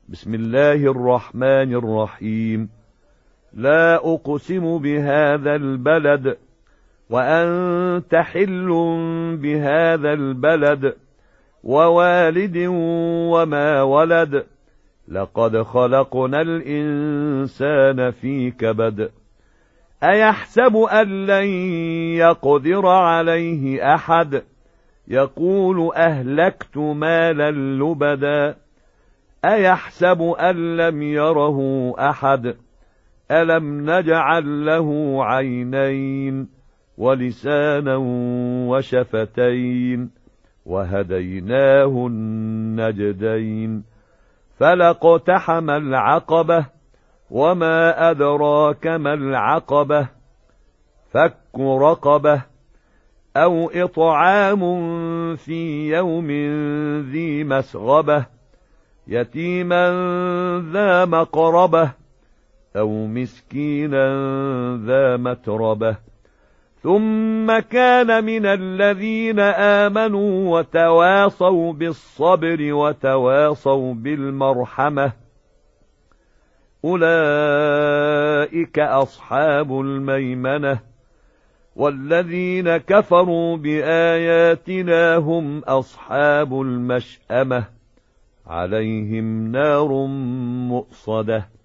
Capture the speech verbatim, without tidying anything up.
بسم الله الرحمن الرحيم. لا أقسم بهذا البلد وأنت حل بهذا البلد ووالد وما ولد لقد خلقنا الإنسان في كبد أيحسب أن لن يقدر عليه أحد يقول أهلكت مالا لبدا أيحسب أن لم يره أحد ألم نجعل له عينين ولسانا وشفتين وهديناه النجدين فلاقتحم العقبة وما أدراك ما العقبة فك رقبة أو إطعام في يوم ذي مسغبة يتيما ذا مقربة أو مسكينا ذا متربة ثم كان من الذين آمنوا وتواصوا بالصبر وتواصوا بالمرحمة أولئك أصحاب الميمنة والذين كفروا بآياتنا هم أصحاب المشأمة عليهم نار مؤصدة